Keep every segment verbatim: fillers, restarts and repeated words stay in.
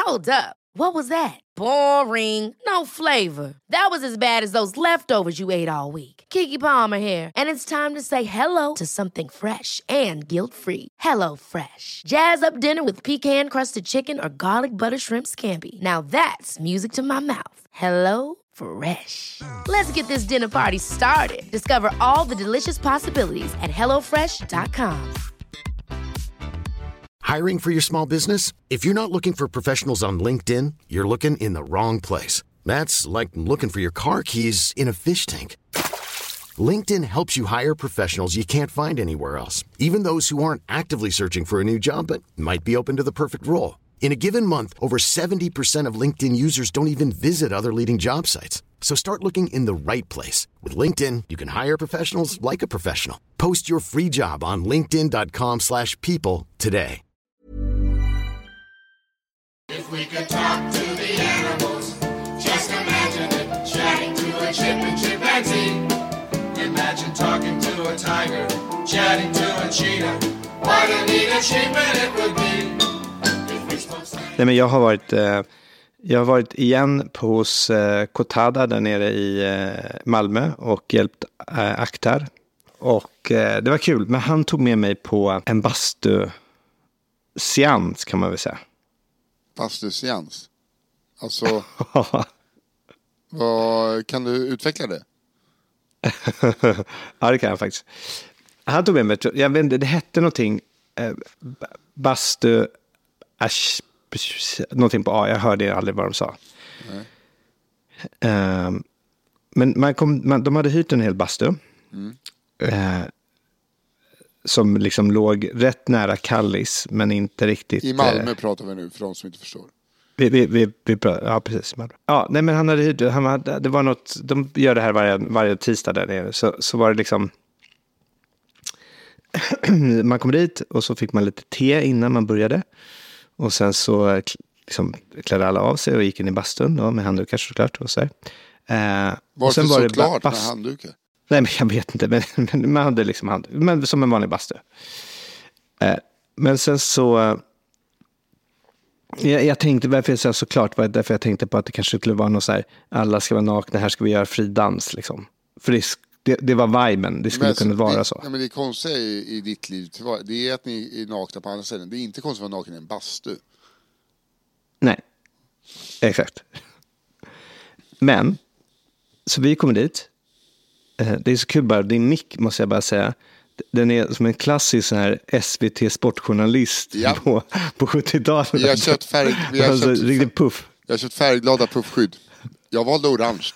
Hold up. What was that? Boring. No flavor. That was as bad as those leftovers you ate all week. Keke Palmer here, and it's time to say hello to something fresh and guilt-free. Hello Fresh. Jazz up dinner with pecan-crusted chicken or garlic butter shrimp scampi. Now that's music to my mouth. Hello Fresh. Let's get this dinner party started. Discover all the delicious possibilities at hello fresh dot com. Hiring for your small business? If you're not looking for professionals on LinkedIn, you're looking in the wrong place. That's like looking for your car keys in a fish tank. LinkedIn helps you hire professionals you can't find anywhere else, even those who aren't actively searching for a new job but might be open to the perfect role. In a given month, over seventy percent of LinkedIn users don't even visit other leading job sites. So start looking in the right place. With LinkedIn, you can hire professionals like a professional. Post your free job on linkedin dot com slash people today. If we could talk to the animals, just imagine it, chatting to a chip and chimpanzee. Imagine talking to a tiger, chatting to a cheetah. What a neat achievement it would be. Nej, men jag har varit eh, jag har varit igen på hos eh, Kotada där nere i eh, Malmö och hjälpt eh, Akhtar. Och eh, det var kul, men han tog med mig på en bastu seans kan man väl säga. Bastuseans. Alltså, vad, kan du utveckla det? Ja, det kan jag faktiskt. Han tog med mig, jag vet inte, det hette någonting, eh, bastu, ash, någonting på A, jag hörde aldrig vad de sa. Eh, men man kom, man, de hade hyrt en hel bastu. Mm. Eh, som liksom låg rätt nära Kallis, men inte riktigt... I Malmö eh, pratar vi nu, för de som inte förstår. Vi, vi, vi, vi pratar, ja, precis. Ja, nej, men han hade hyrt, han hade, det var något, de gör det här varje, varje tisdag där nere, så, så var det liksom... man kom dit och så fick man lite te innan man började. Och sen så liksom, klädde alla av sig och gick in i bastun då, med handdukar såklart. Och så här. Eh, var och sen det var så det klart bas- med handdukar? Nej, men jag vet inte. Men, men man hade liksom hand, men som en vanlig bastu. Eh, men sen så... Jag, jag tänkte, varför jag sa såklart, var därför jag tänkte på att det kanske skulle vara något så här, alla ska vara nakna, här ska vi göra fri dans liksom. För det, det, det var viben, det skulle kunna vara det, så. Ja, men det konstiga i, i ditt liv, det är att ni är nakna på andra ställen. Det är inte konstigt att vara naken i en bastu. Nej, exakt. Men, så vi kommer dit. Det är så kul bara, din nick måste jag bara säga. Den är som en klassisk sån här S V T-sportjournalist ja. på, på sjuttiotalet. Vi har köpt färg, vi har alltså, köpt, riktigt puff. Jag har köpt färgglada puffskydd. Jag valde orange.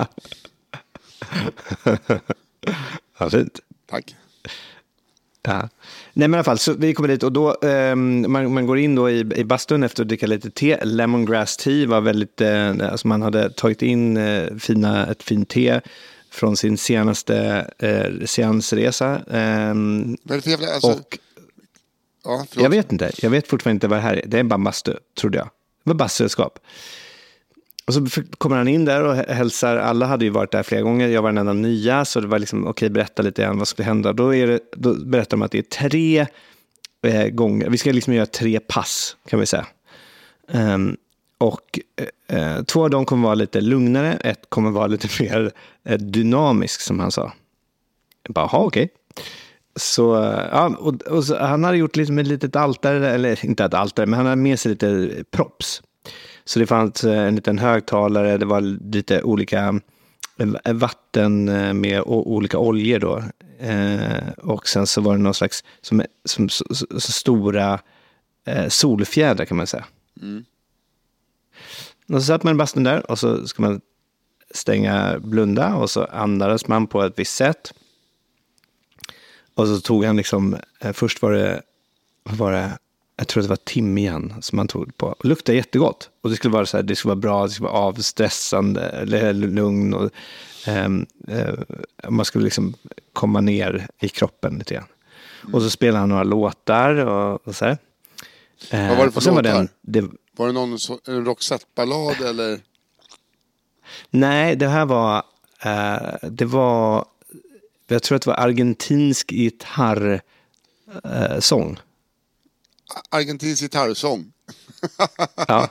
Ja, fint. Tack. Ja. Nej, men i alla fall, så vi kommer dit och då eh, man, man går in då i, i bastun efter att dricka lite te. Lemongrass tea var väldigt, eh, alltså man hade tagit in eh, fina, ett fint te från sin senaste eh, seansresa. Eh, jävla, alltså... och ja, jag vet inte, jag vet fortfarande inte vad det här är. Det är bara bastu, trodde jag. Det var bastuskap. Och så kommer han in där och hälsar. Alla hade ju varit där flera gånger. Jag var den enda nya. Så det var liksom, okej, okay, berätta lite grann vad skulle hända. Då, är det, då berättar de att det är tre eh, gånger. Vi ska liksom göra tre pass, kan vi säga. Um, och eh, två av dem kommer vara lite lugnare. Ett kommer vara lite mer eh, dynamisk, som han sa. Jag bara, okej. Okay. Så, ja, och, och så, han hade gjort liksom ett litet altare. Eller inte ett altare, men han hade med sig lite props. Så det fanns en liten högtalare, det var lite olika vatten med olika oljor då. Eh, och sen så var det någon slags som, som, så, så, så stora eh, solfjädrar kan man säga. Mm. Och så satt man i bastun där och så ska man stänga, blunda och så andades man på ett visst sätt. Och så tog han liksom, eh, först var det, var det jag tror det var timjan som man tog på. Och luktade jättegott. Och det skulle vara så här, det skulle vara bra, det skulle vara avstressande eller lugn och um, uh, man skulle liksom komma ner i kroppen lite grann. Mm. Och så spelade han några låtar och, och så här. Uh, Vad var det för låtar? Var, den, det, var det någon så, en Roxette-ballad eller? Nej, det här var uh, det var jag tror att det var argentinsk gitarr uh, sång. Argentinsk gitarrsång. Ja.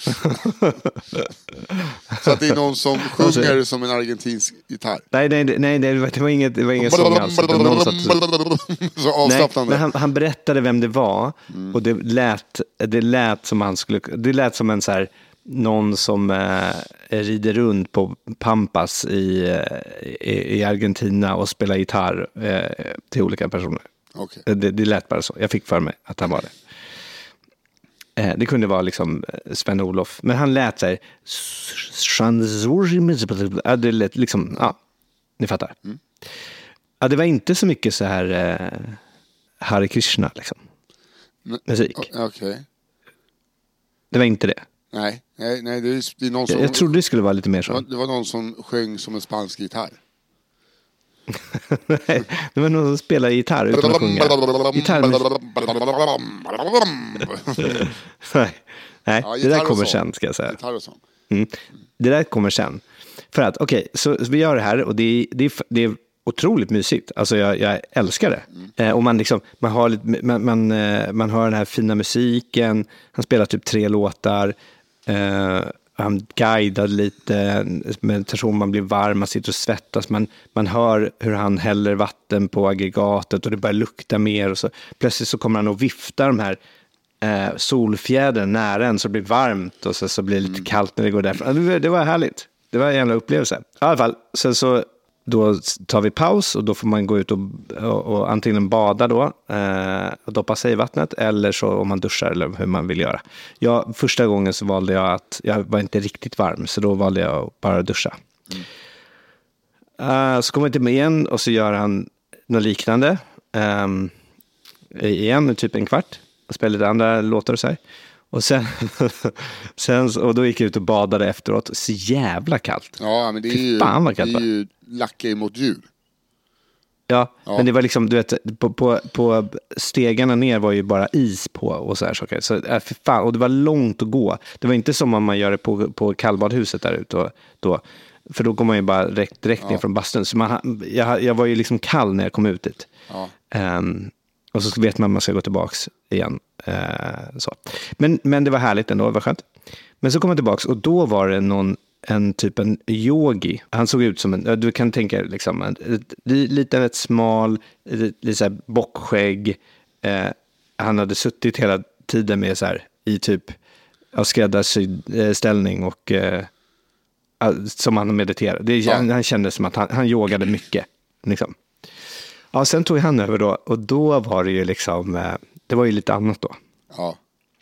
Så att det är någon som sjunger som en argentinsk gitarr. Nej, nej, nej, det var inget, det var ingen sång alls. Så avslappnande. Nej, men han, han berättade vem det var. Mm. Och det lät, det lät som han skulle, det lät som en så här, någon som eh, rider runt på Pampas i, i, i Argentina och spelar gitarr eh, till olika personer. Okay. Det, det lät bara så. Jag fick för mig att han var det. Eh, det kunde vara liksom Sven-Olof. Men han lät så här. Ja, det lät liksom, ja, ni fattar. Mm. Ja, det var inte så mycket så här eh, Hare Krishna liksom. Musik. Okej. Okay. Det var inte det. Nej, nej, nej det, är, det är någon som... Jag, jag trodde det skulle vara lite mer så. Det var, det var någon som sjöng som en spansk gitarr. Nej, det var någon som spelade gitarr utan att sjunga. Gitarr med... Nej, nej ja, det där kommer sen, ska jag säga. Mm. Det där kommer sen. För att, okej, okay, så, så vi gör det här och det är, det är, det är otroligt mysigt. Alltså jag, jag älskar det. Mm. Eh, och man liksom, man har lite, man, man, eh, man hör den här fina musiken. Han spelar typ tre låtar. Eh, han guidar lite meditation, man blir varm, man sitter och svettas, man, man hör hur han häller vatten på aggregatet och det börjar lukta mer och så plötsligt så kommer han och viftar de här eh, solfjädern nära en så det blir varmt och så, så blir det lite kallt när det går därifrån. Det, det var härligt, det var en jävla upplevelse. I alla fall, sen så då tar vi paus och då får man gå ut och, och, och antingen bada då eh, och doppa sig i vattnet eller så om man duschar eller hur man vill göra. Jag, första gången så valde jag att jag var inte riktigt varm så då valde jag att bara duscha. Mm. Uh, så kommer jag till mig igen och så gör han något liknande um, igen, typ en kvart och spelar lite andra låtar och så här. Och sen, sen och då gick jag ut och badade efteråt. Så jävla kallt. Ja, men det är ju, fan vad kallt, det är ju lacka emot djur. Ja, ja, men det var liksom, du vet, på, på, på stegarna ner var ju bara is på och så här saker. Så, äh, för fan, och det var långt att gå. Det var inte som om man gör det på, på kallbadhuset där ute. Och, då, för då går man ju bara direkt, direkt ner ja. från bastun. Så man, jag, jag var ju liksom kall när jag kom ut dit. Ja. Um, och så vet man att man ska gå tillbaks igen. Uh, så. Men, men det var härligt ändå, det var skönt. Men så kom jag tillbaks och då var det någon en typ en yogi. Han såg ut som en, du kan tänka liksom en, lite ett smal, lite så här bockskägg. Eh, han hade suttit hela tiden med så här i typ av skräddarsydd eh, ställning och eh, som han mediterade. Det, ja. han, han kände som att han, han yogade mycket liksom. Ja, sen tog han över då och då var det ju liksom eh, det var ju lite annat då. Ja.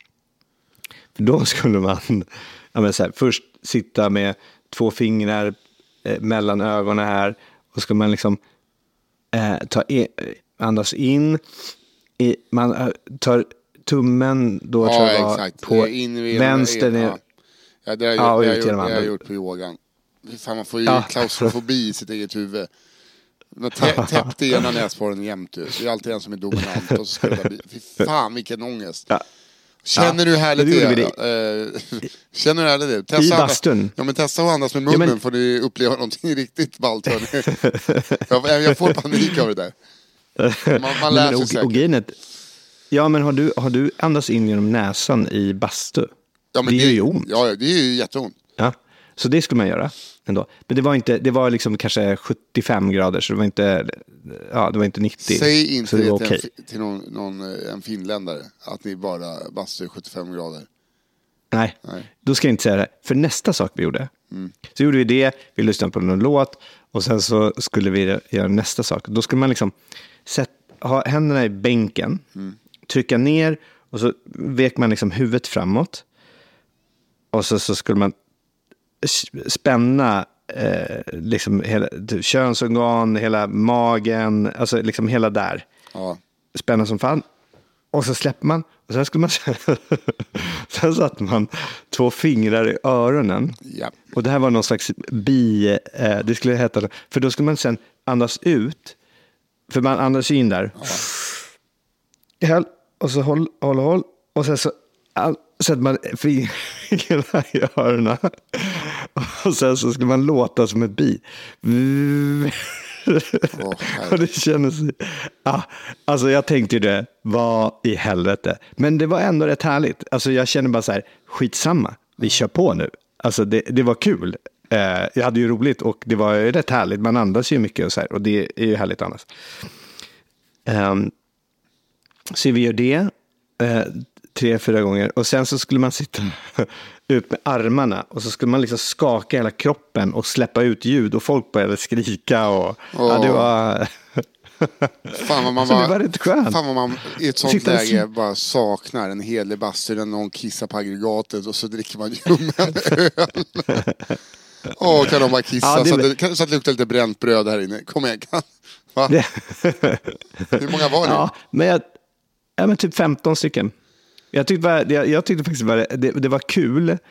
För då skulle man ja, men så här, först sitta med två fingrar eh, mellan ögonen här och ska man liksom eh, ta e- andas in i, man eh, tar tummen då ja, tror jag exakt. på in vänster ner. Ja. Ja, det har jag, ja, gjort, det har jag gjort på yogan. Fan, man får ju ja. klaustrofobi i sitt eget huvud. Man tä- täppte ena näsborren jämt. Det är alltid en som är dominant och så ska det bli, fy fan vilken ångest. Ja. Känner ja, du härligt det? det? Känner du härligt det? Testa I bastun. Ja, men testa att andas med munnen ja, men... får ni uppleva någonting riktigt ballt. jag, jag får panik av det där. Man, man lär sig säkert. Och, och genet, ja, men har du, har du andats in genom näsan i bastu? Ja, men det, det är ju ont. Ja, det är ju jätteont. Ja, så det skulle man göra ändå. Men det var inte, det var liksom kanske sjuttiofem grader så det var inte, ja, det var inte nittio. Säg inte så det, det till, okay. en, till någon, någon, en finländare att ni bara bastar sjuttiofem grader. Nej, Nej, då ska jag inte säga det. För nästa sak vi gjorde, mm. så gjorde vi det, vi lyssnade på någon låt och sen så skulle vi göra nästa sak. Då skulle man liksom sätta, ha händerna i bänken, mm. trycka ner och så vek man liksom huvudet framåt och så, så skulle man spänna eh, liksom hela könsorgan, hela magen, alltså liksom hela där. Ja. Spänna som fan. Och så släpper man och sen skulle man sen satte man två fingrar i öronen. Ja. Och det här var någon slags bi eh, det skulle heta, för då skulle man sen andas ut, för man andas in där. Ja. Och så håll håll håll och sen så all, sätter man fingrarna i öronen och sen så skulle man låta som ett bi. Oh, och det kändes ja, alltså jag tänkte ju det, vad i helvete, men det var ändå rätt härligt. Alltså jag känner bara så här, skitsamma, vi kör på nu. Alltså det, det var kul. Eh, jag hade ju roligt och det var rätt härligt. Man andas ju mycket och så här. Och det är ju härligt annars. Eh, så vi gör det eh, tre, fyra gånger. Och sen så skulle man sitta ut med armarna. Och så skulle man liksom skaka hela kroppen och släppa ut ljud. Och folk började skrika. Och, oh. ja, det var... Fan vad man så bara, det var rätt skönt. Fan vad man i ett sånt läge så... bara saknar en helig bastu där någon kissar på aggregatet och så dricker man ljummen öl. Åh, oh, kan de bara kissa ja, det... så, att det, kan, så att det luktar lite bränt bröd här inne. Kom igen, kan. Va? Det... Hur många var det? Ja, men, jag, ja, men typ femton stycken. Jag tyckte, var, jag, jag tyckte faktiskt var, det, det var kul. Uh,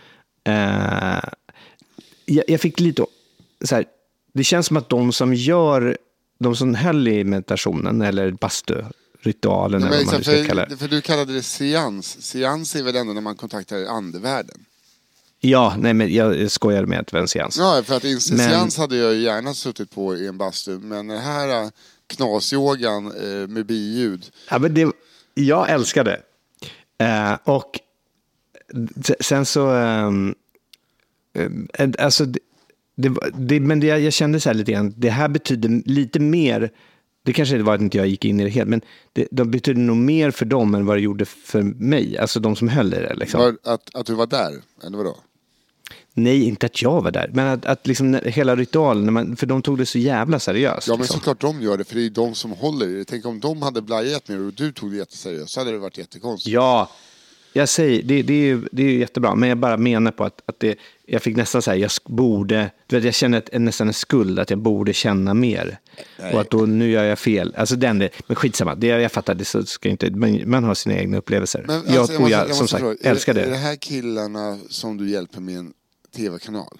jag, jag fick lite så här, det känns som att de som gör de som höll i meditationen eller bastu-ritualen ja, eller vad man för, ska kalla det. För du kallade det seans. Seans är väl ändå när man kontaktar andevärlden? Ja, nej men jag skojar med att det var en seans. Ja, för att en men... seans hade jag gärna suttit på i en bastu. Men den här knasyogan eh, med biljud. Ja, men det, jag älskar det. Eh, och sen så... Eh, alltså... Det, det, men det, jag kände så här lite grann, det här betyder lite mer, det kanske var att inte jag gick in i det helt, men det, det betyder nog mer för dem än vad det gjorde för mig, alltså de som höll i det. Liksom. Var, att, att du var där, eller vadå? Nej, inte att jag var där, men att, att liksom hela ritualen, när man, för de tog det så jävla seriöst. Ja, men liksom. Såklart de gör det, för det är de som håller i det. Tänk om de hade blajat med och du tog det jätteseriöst, så hade det varit jättekonstigt. Ja, jag säger, det, det, är ju, det är ju jättebra, men jag bara menar på att, att det, jag fick nästan säga, jag borde, du vet, jag känner ett, nästan en skuld att jag borde känna mer. Nej. Och att då, nu gör jag fel. Alltså den, det, men skitsamma, det, jag fattar, det så ska inte, man, man har sina egna upplevelser. Men, alltså, jag, jag, måste, jag, jag som sagt, fråga, älskar det. Är det här killarna som du hjälper med en tv-kanal?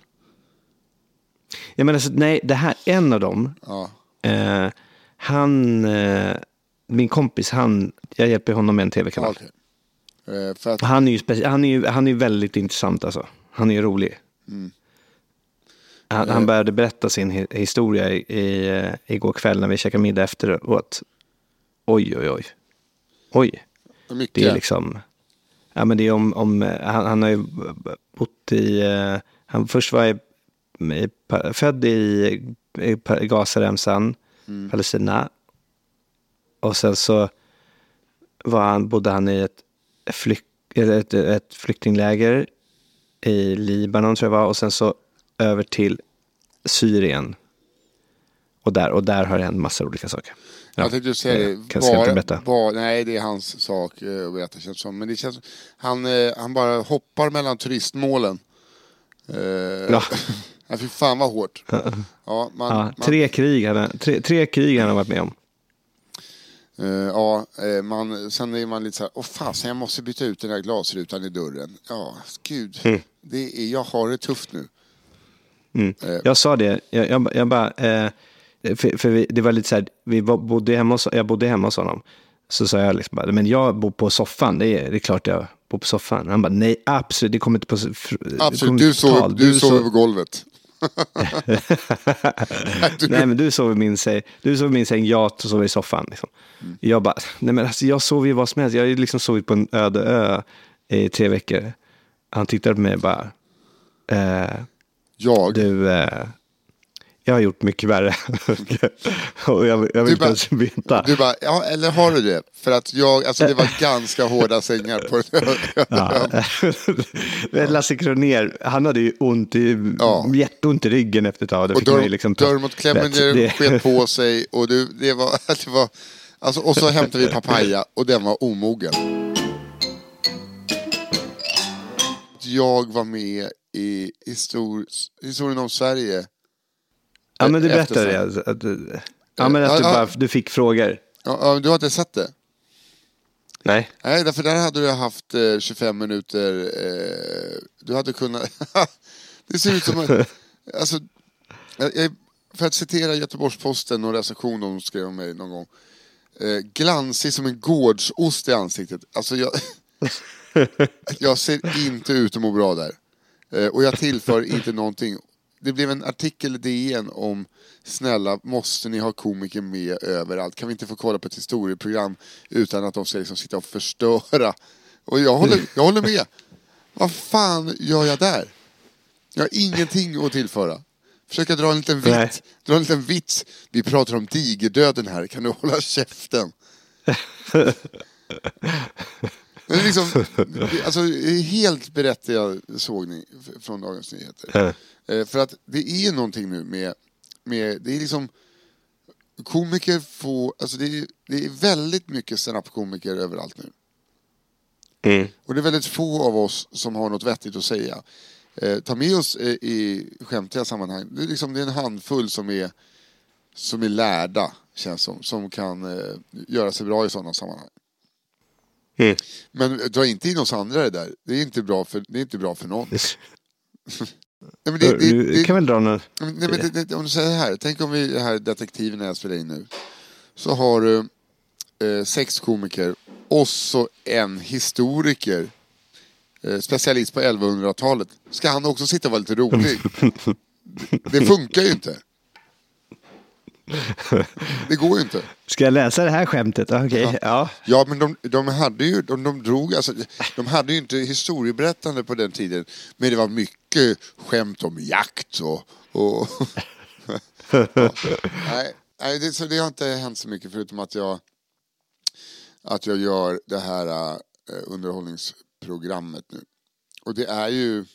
Ja, men alltså, nej, det här, en av dem, ja. eh, han, eh, min kompis, han, jag hjälper honom med en tv-kanal. Okay. För att... Han är ju speci- han är ju, han är ju väldigt intressant alltså. Han är ju rolig. Mm. Han, han började berätta sin hi- historia i, i, igår kväll när vi käkade middag efteråt. Oj, oj, oj. Oj. Mycket. Det är liksom... Ja, men det är om... om han, han har ju bott i... Han först var i, i, född i, i Gazaremsan, mm. Palestina. Och sen så var han, bodde han i ett Flyk, ett, ett flyktingläger i Libanon tror jag var, och sen så över till Syrien och där, och där har det hänt massa olika saker. Ja, jag tänkte säga det, kan bara, inte berätta. Bara, nej, det är hans sak att berätta, känns som. Men det känns, han, han bara hoppar mellan turistmålen. Ja. Ja, fy fan vad hårt. Ja, man, ja, tre, man... krig han, tre, tre krig han har varit med om. Uh, ja, uh, man, sen är man lite så här, åh fan, jag måste byta ut den där glasrutan i dörren. Ja, gud, mm. det är, jag har det tufft nu. Mm. Uh, jag sa det, jag, jag, jag bara, uh, för, för vi, det var lite så här, vi bodde hemma hos, jag bodde hemma hos honom. Så sa jag liksom bara, men jag bor på soffan, det är, det är klart jag bor på soffan. Han bara, nej, absolut, det kommer inte på absolut, du sover, du du sover på golvet. Nej, men du sover i min säng, du sover i min säng, jag sover i soffan liksom. Mm. Jag bara, nej men alltså jag sover ju vad som helst. Jag har ju liksom sovit på en öde ö i tre veckor. Han tittade på mig och bara eh, jag? Du eh, jag har gjort mycket värre. Och jag, jag vill inte veta. Du bara, ja, eller har du det? För att jag, alltså det var ganska hårda sängar på ja. Lasse Kronér, han hade ju ont i, ja. jätteont i ryggen efter ett tag. Och dörr, liksom Dermot Clemenger sket på sig och du, det var, det var alltså, och så hämtade vi papaya och den var omogen. Jag var med i histor- historien om Sverige. Ja, men du berättade det. Att, att, ja, men att du, bara, du fick frågor. Ja, du har inte sett det? Nej. Nej, därför där hade du haft eh, tjugofem minuter. Eh, du hade kunnat... det ser ut som en... Alltså, jag, för att citera Göteborgs-Posten och recension de skrev om mig någon gång. Eh, glansig som en gårdsost i ansiktet. Alltså, jag... jag ser inte ut att må bra där. Eh, och jag tillför inte någonting. Det blev en artikel i D N om snälla, måste ni ha komiker med överallt? Kan vi inte få kolla på ett historieprogram utan att de ska liksom sitta och förstöra? Och jag håller, jag håller med. Vad fan gör jag där? Jag har ingenting att tillföra. Försöka dra en liten vits. Dra en liten vits. Vi pratar om digerdöden här. Kan du hålla käften? Det är liksom, alltså, helt berättigad sågning från Dagens Nyheter. Mm. För att det är någonting nu med, med det är liksom komiker får, alltså det är, det är väldigt mycket stand-up-komiker överallt nu. Mm. Och det är väldigt få av oss som har något vettigt att säga. Eh, ta med oss eh, i skämtiga sammanhang. Det är, liksom, det är en handfull som är, som är lärda, känns som, som kan eh, göra sig bra i sådana sammanhang. Mm. Men dra inte in oss andra det där. Det är inte bra för, det är inte bra för någon. nej, men det, det, det, det kan väl dra någon... nej, men det, det, om du säger här, tänk om vi här detektiven jag spelar in nu. Så har du eh, sex komiker och så en historiker. Eh, specialist på elvahundratalet. Ska han också sitta och vara lite rolig? det, det funkar ju inte. Det går ju inte. Ska jag läsa det här skämtet? Okej, okay. ja. ja. Ja, men de, de hade ju, de, de drog, alltså, de hade ju inte historieberättande på den tiden. Men det var mycket skämt om jakt och... och ja. Nej, nej det, så det har inte hänt så mycket förutom att jag att jag gör det här uh, underhållningsprogrammet nu. Och det är ju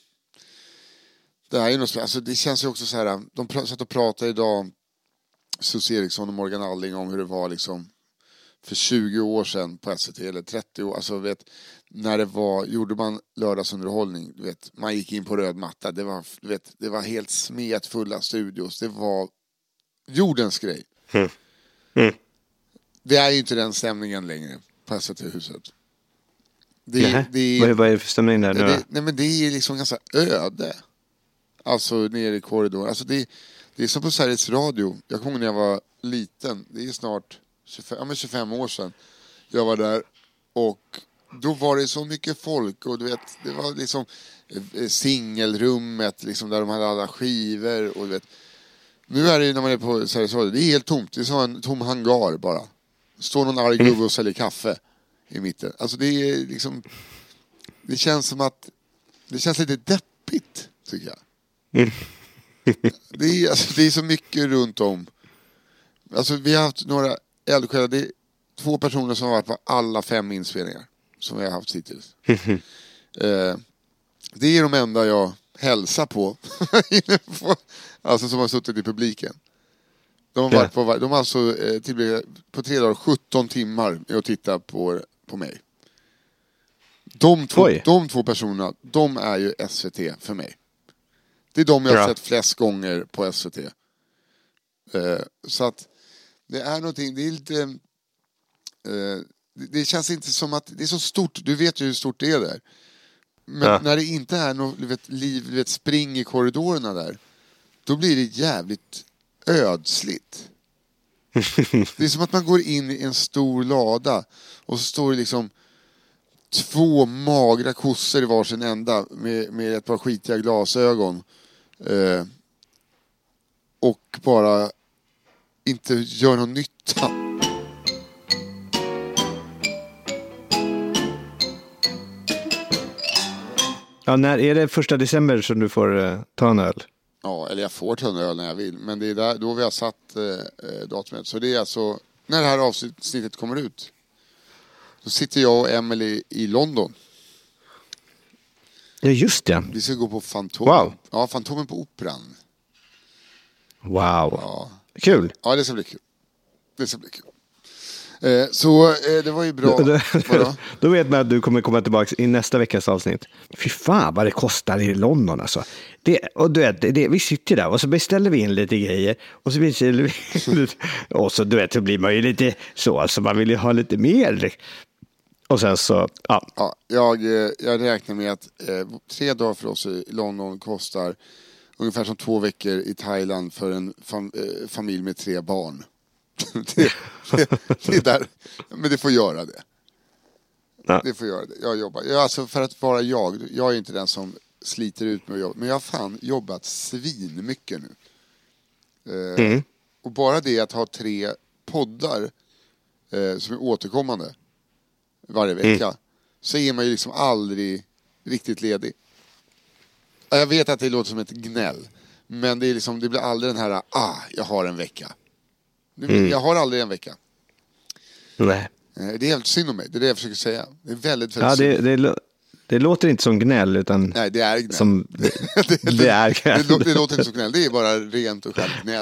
det är ju något, alltså det känns ju också så här, de pr- satt och pratade idag Sus Eriksson och Morgan Alling om hur det var liksom för tjugo år sedan på S V T eller trettio år, alltså vet när det var, gjorde man lördagsunderhållning, du vet, man gick in på röd matta, det var, du vet, det var helt smetfulla studios, det var jordens grej. Mm. Mm. Det är ju inte den stämningen längre på S V T-huset. Det, Nähä. det, vad, är, vad är det för stämning där nu? Det, nej men det är liksom ganska öde. Alltså nere i korridoren. Alltså det, det är som på Sveriges Radio. Jag kommer när jag var liten. Det är snart tjugofem, ja, men tjugofem år sedan. Jag var där och då var det så mycket folk. Och du vet, det var liksom singelrummet liksom, där de hade alla skivor. Och du vet, nu är det när man är på Sveriges Radio. Det är helt tomt. Det är som en tom hangar bara. Står någon arg gubbe och säljer kaffe i mitten. Alltså det är liksom... Det känns som att... Det känns lite deppigt, tycker jag. Mm. det, är, alltså, det är så mycket runt om. Alltså vi har haft några eldsjälar. Det är två personer som har varit på alla fem inspelningar som vi har haft hittills. Mm. eh, det är de enda jag hälsar på. Alltså som har suttit i publiken. De har, varit på, de har alltså eh, tillbringat på tre dagar sjutton timmar med att titta på, på mig. De två, de två personerna, de är ju S V T för mig. Det är de jag har ja. sett flest gånger på S V T. Eh, så att det är någonting, det är lite... Eh, det känns inte som att det är så stort, du vet ju hur stort det är där. Men ja. när det inte är något vet, liv, vet, spring i korridorerna där, då blir det jävligt ödsligt. Det är som att man går in i en stor lada och så står det liksom två magra kossor i varsin ända med, med ett par skitiga glasögon eh, och bara inte gör någon nytta. Ja, när är det första december som du får eh, ta en öl? Ja, eller jag får ta en öl när jag vill. Men det är där, då vi har satt eh, datumet. Så det är alltså, när det här avsnittet kommer ut, då sitter jag och Emily i London. Ja, just det. Vi ska gå på Fantomen. Wow. Ja, Fantomen på Operan. Wow. Ja. Kul. Ja, det ska bli kul. Det ska bli kul. Eh, så eh, det var ju bra. Då, då, då vet man att du kommer komma tillbaka i nästa veckas avsnitt. Fy fan vad det kostar i London alltså. Det, och du vet, det, vi sitter där och så beställer vi in lite grejer. Och så beställer vi och så du vet, så blir man ju lite så. Alltså man vill ju ha lite mer. Och sen så, ja. ja jag, jag räknar med att eh, tre dagar för oss i London kostar ungefär som två veckor i Thailand för en fam, eh, familj med tre barn. det, det, det är där. Men det får göra det. Ja. Det får göra det. Jag jobbar. Jag, alltså för att vara jag. Jag är inte den som sliter ut med att jobba. Men jag har fan jobbat svin mycket nu. Eh, mm. Och bara det att ha tre poddar eh, som är återkommande varje vecka. Mm. Så är man ju liksom aldrig riktigt ledig. Jag vet att det låter som ett gnäll. Men det, är liksom, det blir aldrig den här, ah, jag har en vecka. Mm. Jag har aldrig en vecka. Nej. Det är helt synd om mig, det är det jag försöker säga. Det är väldigt, väldigt ja, synd. Det, det, det låter inte som gnäll, utan... Nej, det är gnäll. Som, det, det, det, det är gnäll. Det, det, det låter inte som gnäll, det är bara rent och skämt gnäll.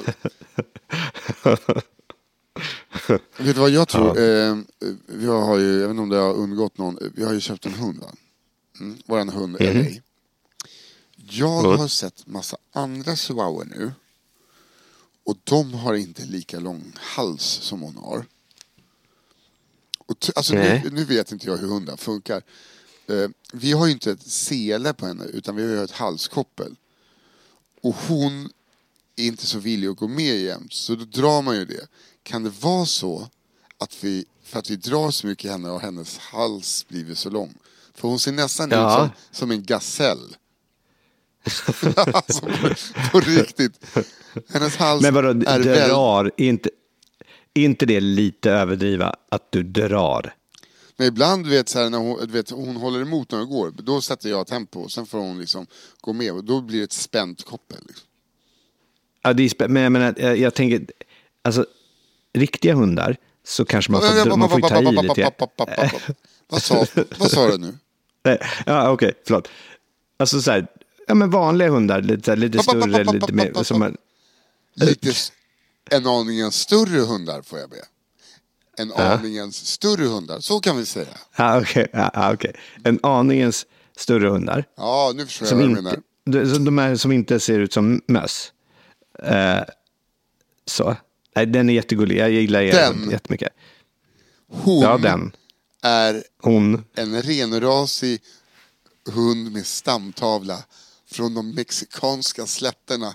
Vet du vad jag tror? Ja. Eh, vi har ju, jag vet inte om det har undgått någon, vi har ju köpt en hund, va? Mm, våran hund, mm. L A. Jag mm. har sett massa andra chihuahua nu. Och de har inte lika lång hals som hon har. Och t- alltså nu, nu vet inte jag hur hundar funkar. Eh, vi har ju inte ett sele på henne, utan vi har ju ett halskoppel. Och hon är inte så villig att gå med jämt, så då drar man ju det. Kan det vara så att vi, för att vi drar så mycket henne och hennes hals blivit så lång? För hon ser nästan ja. ut som, som en gasell. Alltså på, på riktigt. Hennes hals Men vadå, är drar, väl... inte, inte det lite överdriva att du drar? Men ibland vet så här, när hon, vet, hon håller emot när hon går, då sätter jag tempo och sen får hon liksom gå med och då blir det ett spänt koppel liksom. Ja, det är spä- men jag menar, jag, jag tänker alltså riktiga hundar så kanske man får, man får ta i lite. Vad sa, vad sa du nu? Ja, okej, okay, förlåt. Alltså så här, ja men vanliga hundar, lite, lite större, lite mer som man... Lite en aningen större hundar får jag be. En ja. aningens större hundar, så kan vi säga. Ja, okej. Okay. Ja, okay. En aningens större hundar. Ja, nu förstår jag vad jag menar. De, de är som inte ser ut som möss. Uh, så. Nej, den är jättegullig. Jag gillar den jättemycket. Hon ja, den. är hon. en renrasig hund med stamtavla från de mexikanska slätterna.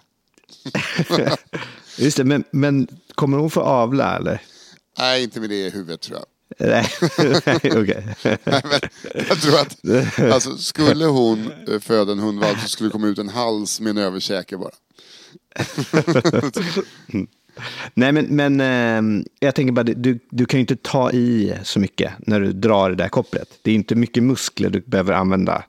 Just det, men, men kommer hon få avla eller? Nej, inte med det i huvudet tror jag. Nej, okej. Jag tror att alltså, skulle hon föda en hundvalp så skulle det komma ut en hals med en överkäke bara. Nej, men, men äh, jag tänker bara, du, du kan ju inte ta i så mycket när du drar det där kopplet. Det är inte mycket muskler du behöver använda.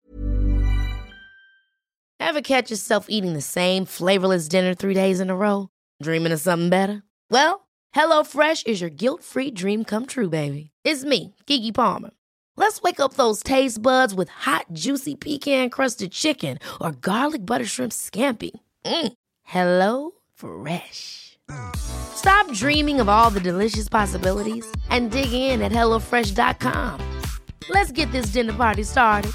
Ever catch yourself eating the same flavorless dinner three days in a row? Dreaming of something better? Well, HelloFresh is your guilt-free dream come true, baby. It's me, Keke Palmer. Let's wake up those taste buds with hot, juicy pecan-crusted chicken or garlic butter shrimp scampi. Mm. Hello Fresh. Stop dreaming of all the delicious possibilities and dig in at hello fresh dot com. Let's get this dinner party started.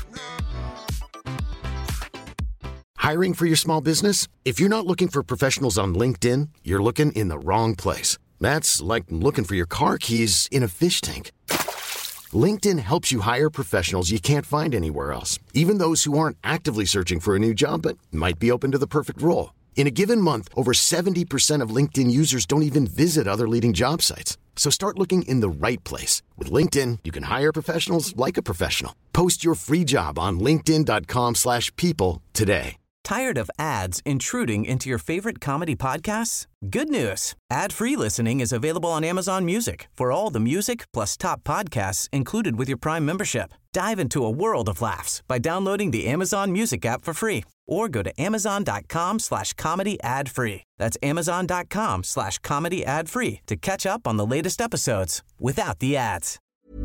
Hiring for your small business? If you're not looking for professionals on LinkedIn, you're looking in the wrong place. That's like looking for your car keys in a fish tank. LinkedIn helps you hire professionals you can't find anywhere else, even those who aren't actively searching for a new job but might be open to the perfect role. In a given month, over seventy percent of LinkedIn users don't even visit other leading job sites. So start looking in the right place. With LinkedIn, you can hire professionals like a professional. Post your free job on linkedin dot com slash people today. Tired of ads intruding into your favorite comedy podcasts? Good news. Ad-free listening is available on Amazon Music for all the music plus top podcasts included with your Prime membership. Dive into a world of laughs by downloading the Amazon Music app for free or go to amazon dot com slash comedy ad free. That's amazon dot com slash comedy ad free to catch up on the latest episodes without the ads.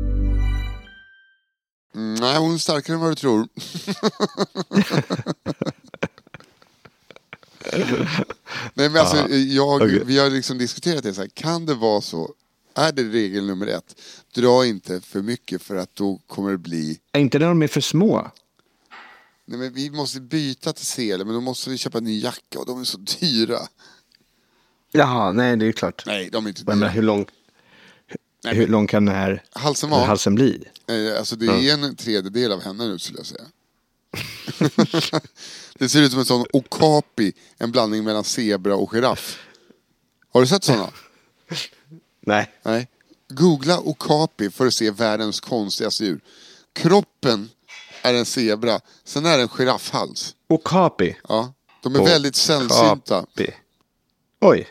Mm, nej, hon är starkare än vad du tror. Nej, men alltså, jag, okay. Vi har liksom diskuterat det så här. Kan det vara så? Är det regel nummer ett? Dra inte för mycket för att då kommer det bli... Är inte när de är för små? Nej, men vi måste byta till sele, men då måste vi köpa en ny jacka och de är så dyra. Jaha, nej det är klart. Nej, de är inte dyra. Men hur lång, nej, hur lång kan den här halsen, halsen bli? Alltså det är en tredjedel av henne nu skulle jag säga. Det ser ut som en sån okapi, en blandning mellan zebra och giraff. Har du sett såna? Nej. Nej. Googla okapi för att se världens konstigaste djur. Kroppen är en zebra, sen är det en giraffhals. Okapi? Ja, de är o- väldigt sällsynta. Okapi. Oj.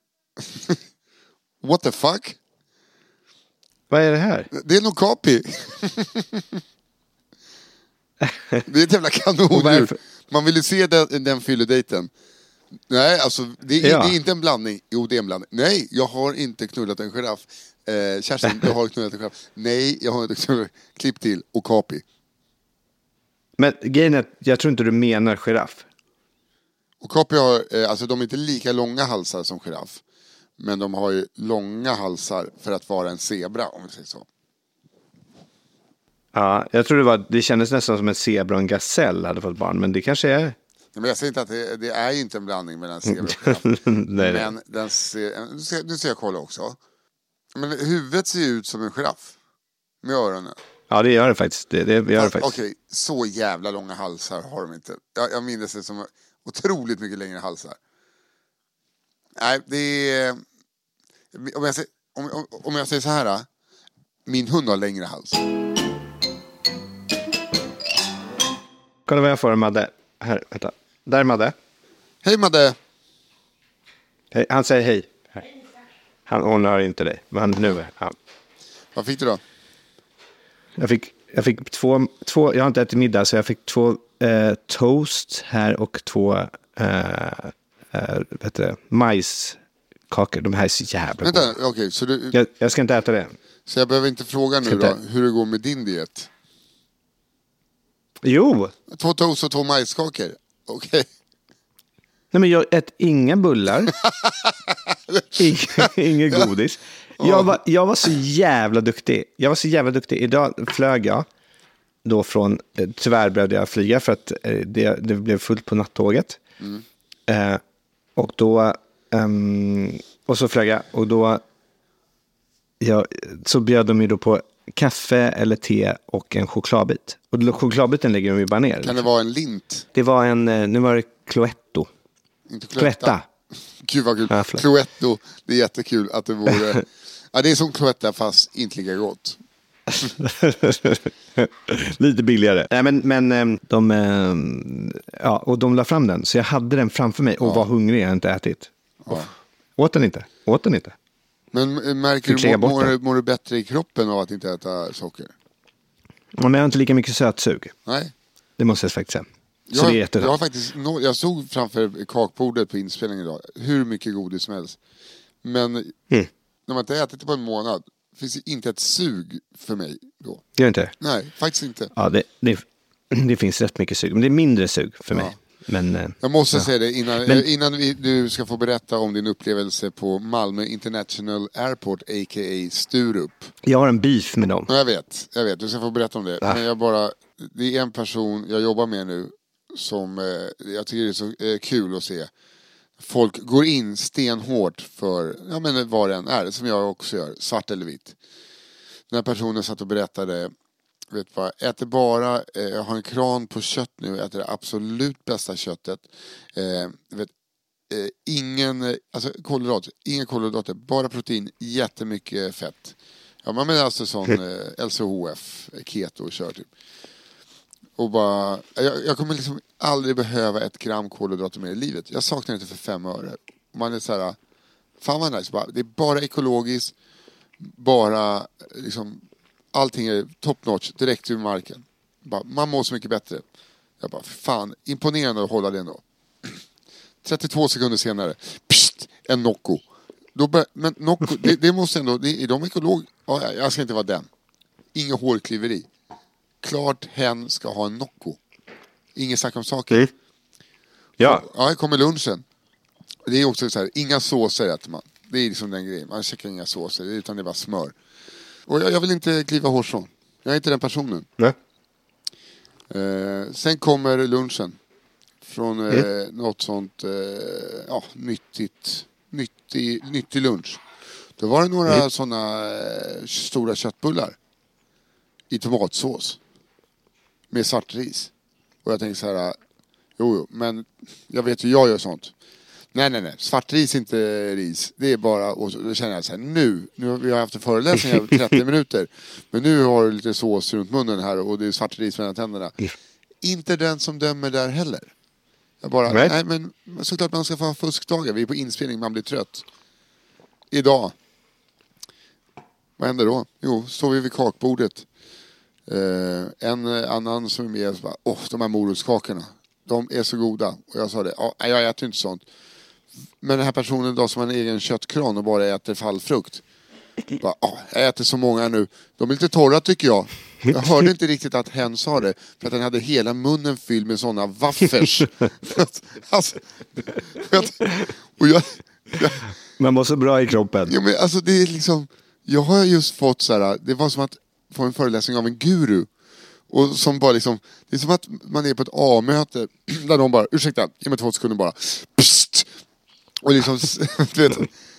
What the fuck? Vad är det här? Det är en okapi. Det är ett jävla kanondjur. Man vill ju se den, den fylledejten. Nej, alltså det är, ja. det är inte en blandning. Jo, det är en blandning. Nej, jag har inte knullat en giraff. Eh, Kerstin, jag har knullat en giraff. Nej, jag har inte knullat. Klipp till Okapi. Men grejen är, jag tror inte du menar giraff. Okapi har, eh, alltså de är inte lika långa halsar som giraff. Men de har ju långa halsar för att vara en zebra, om vi säger så. Ja, jag tror det var, det kändes nästan som en zebra och en gasell hade fått barn, men det kanske är... Men jag säger inte att det, det är ju inte en blandning mellan zebra och giraff. Nej, men den ser, nu ska, nu ska jag kolla också. Men huvudet ser ut som en giraff. Med öronen. Ja, det gör det faktiskt. Det, det gör det faktiskt. Okej, så jävla långa halsar har de inte. Jag, jag minns det som otroligt mycket längre halsar. Nej, det är... Om jag, säger, om, om, om jag säger så här. Min hund har längre hals. Kolla vad jag får, Madde. Här, vänta. Där, Madde. Hej, Madde. Hej, han säger hej. Här. Han ordnar inte dig. Men nu är han. Vad fick du då? Jag fick, jag fick två, två... Jag har inte ätit middag, så jag fick två eh, toast här och två eh, eh, vet du, majskakor. De här är så jävla Vänta, goda. okej, så du... Jag, jag ska inte äta det. Så jag behöver inte fråga nu då hur det går med din diet? Jo. Två toast och två majskakor. Okej. Okay. Nej, men jag äter inga bullar. Inga, inga godis. Jag var, jag var så jävla duktig. Jag var så jävla duktig. Idag flög jag då från, tyvärr behövde jag flyga för att det, det blev fullt på nattåget. Mm. Eh, och då um, och så flög jag och då jag, så bjöd de ju då på kaffe eller te och en chokladbit. Och chokladbiten lägger de ju bara ner. Kan det vara en lint? Det var en, nu var det Cloetto. Inte Cloetta. Gud vad kul. Ja, Cloetto, det är jättekul att det vore... Ja, det är som Cloetta fast inte lika gott. Lite billigare. Nej, men, men de, ja, och de la fram den. Så jag hade den framför mig och ja. var hungrig. Jag hade inte ätit. Ja. Åt den inte. Åt den inte. Men märker du, mår, mår, mår du bättre i kroppen av att inte äta socker? Ja, men jag har inte lika mycket sötsug. Nej. Det måste jag faktiskt säga. Så jag, det är jättebra. Jag, har faktiskt, jag såg framför kakbordet på inspelningen idag hur mycket godis som helst. Men mm. när man inte ätit det på en månad finns det inte ett sug för mig då. Gör inte? Nej, faktiskt inte. Ja, det, det, det finns rätt mycket sug. Men det är mindre sug för mig. Ja. Men, jag måste ja. säga det innan, men, innan vi, du ska få berätta om din upplevelse på Malmö International Airport, a k a. Sturup. Jag har en beef med dem. Jag vet, jag vet. Du ska få berätta om det. Ja. Men jag bara, det är en person jag jobbar med nu som eh, jag tycker det är så eh, kul att se. Folk går in stenhårt för, ja men vad det än är, som jag också gör, svart eller vitt. Den här personen satt och berättade, vet vad, äter bara, eh, jag har en kran på kött nu, äter det absolut bästa köttet. Eh, vet, eh, ingen, alltså kolhydrater, ingen kolhydrater, bara protein, jättemycket fett. Ja, man menar alltså sån eh, L C H F, keto kör typ. Och bara, jag, jag kommer liksom aldrig behöva ett gram kolhydrater mer i livet. Jag saknar inte för fem öre. Man är så här, fan vad nice, bara, det är bara ekologiskt, bara liksom, allting är top notch direkt ur marken. Bara, man mår så mycket bättre. Jag bara, fan, imponerande att hålla det ändå. trettiotvå sekunder senare, pst, en Nocco. Då bör, men Nocco, det, det måste ändå, det, är de ekolog? Ja, jag ska inte vara den. Inget hårkliveri. Klart hen ska ha en Nocco. Inget snack om saker. Mm. Ja. Ja, här kommer lunchen. Det är också så här, inga såser äter man. Det är liksom den grejen. Man checkar inga såser, utan det är bara smör. Och jag, jag vill inte kliva hårstrån. Jag är inte den personen. Nej. Eh, sen kommer lunchen. Från eh, mm. något sånt eh, ja, nyttigt, nyttig, nyttig lunch. Då var det några mm. sådana eh, stora köttbullar. I tomatsås. Med svart ris. Och jag tänkte så här, jo, jo, men jag vet hur jag gör sånt. Nej, nej, nej. Svart ris är inte ris. Det är bara, och då känner jag så här, nu, nu har vi haft en föreläsning i trettio minuter. Men nu har du lite sås runt munnen här och det är svart ris mellan tänderna. Mm. Inte den som dömer där heller. Jag bara, right. nej men såklart man ska få ha fuskdagar. Vi är på inspelning, man blir trött. Idag. Vad händer då? Jo, står vi vid kakbordet. Eh, en annan som är med så bara, åh, de här morotskakorna, de är så goda. Och jag sa det, ja, jag äter inte sånt. Men den här personen då som har en egen köttkran och bara äter fallfrukt. Bara, ja, jag äter så många nu. De är lite torra tycker jag. Jag hörde inte riktigt att hen sa det. För att den hade hela munnen fylld med sådana waffers. Alltså, och jag, jag, man mår så bra i kroppen. Ja, men alltså det är liksom, jag har just fått så här, det var som att få en föreläsning av en guru. Och som bara liksom, det är som att man är på ett A-möte där de bara, ursäkta, ge mig två sekunder bara. Psst! Och liksom, du vet,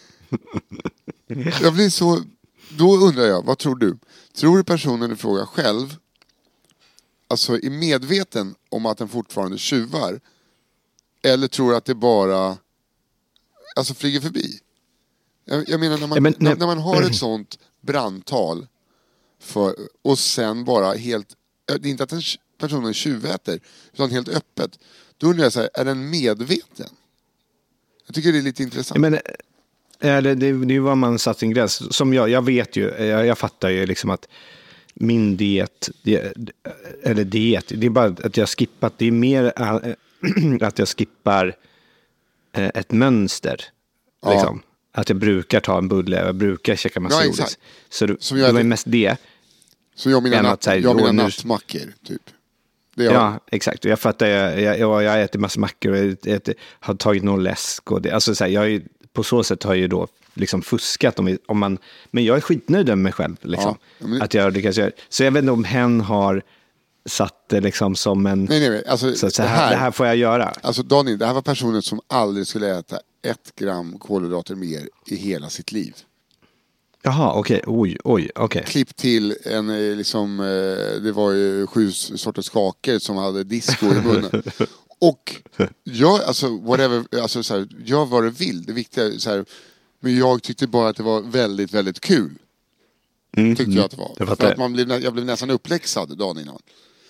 jag blir så, då undrar jag, vad tror du? Tror du personen i fråga själv, alltså är medveten om att den fortfarande tjuvar? Eller tror att det bara, alltså flyger förbi? Jag, jag menar, när man, men, när, när man har ett sånt brandtal för, och sen bara helt, det är inte att den personen tjuväter, utan helt öppet. Då undrar jag så här, är den medveten? Jag tycker det är lite intressant. Men, eller, det, det är vad man satt sin gräns. Som jag, jag vet ju, jag, jag fattar ju liksom att min diet, det, eller diet, det är bara att jag skippat, det är mer äh, att jag skippar äh, ett mönster. Ja. Liksom. Att jag brukar ta en bulle, jag brukar käka massa godis. Ja, så det, som jag, det var mest det. Så jag mina, natt, här, jag mina nu, nattmackor, typ. Det jag... Ja, exakt. Och jag fattar, jag, jag, jag, jag äter massa mackor och jag äter, har tagit någon läsk. Och det, alltså så här, jag är, på så sätt har jag ju då liksom fuskat. Om, om man, men jag är skitnöjd med mig själv. Liksom, ja, men... att jag lyckas göra. Så jag vet inte om hen har satt det liksom som en... Nej, nej, alltså, så, så här, det, här, det här får jag göra. Alltså Daniel, det här var personen som aldrig skulle äta ett gram kolhydrater mer i hela sitt liv. Jaha, okej. Okay. Oj, oj, okej. Okay. Klipp till en, liksom, det var ju sju sorters kakor som hade disco i munnen. Och jag, alltså, whatever, alltså så här, jag var det vill, det viktiga, så här, men jag tyckte bara att det var väldigt, väldigt kul. Mm, tyckte jag att det var. Jag För att man blev, jag blev nästan uppläxad dagen innan.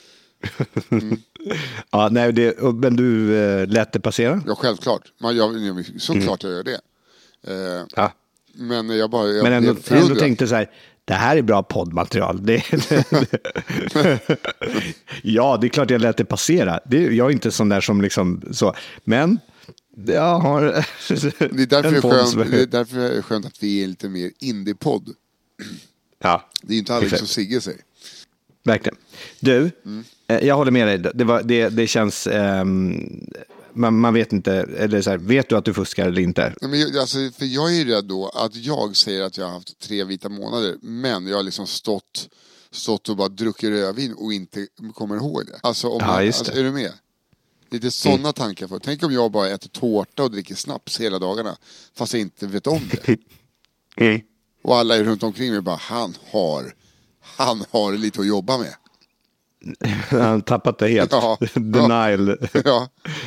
Mm. Ja, nej, det, men du äh, lät det passera? Ja, självklart. Man, jag, såklart mm. jag gör det. Uh, ja. Men jag bara... Jag men ändå, ändå tänkte så här, det här är bra poddmaterial. Det, det, ja, det är klart jag lät det passera. Det, jag är inte sån där som liksom så. Men jag har... det, är därför det, skönt, det är därför det är skönt att vi är lite mer indie-podd. Ja. Det är inte aldrig som Sigge säger. Verkligen. Du, mm. jag håller med dig. Det, var, det, det känns... Um, man, man vet inte, eller så här, vet du att du fuskar eller inte? Men jag, alltså, för jag är ju rädd då att jag säger att jag har haft tre vita månader, men jag har liksom stått, stått och bara druckit rödvin och inte kommer ihåg det. Alltså, om ja, man, alltså är du med? Lite sådana mm. tankar för. Tänk om jag bara äter tårta och dricker snaps hela dagarna, fast jag inte vet om det. Mm. Och alla är runt omkring mig bara, han har, han har lite att jobba med. Han har tappat det helt. Ja. Denial. Ja.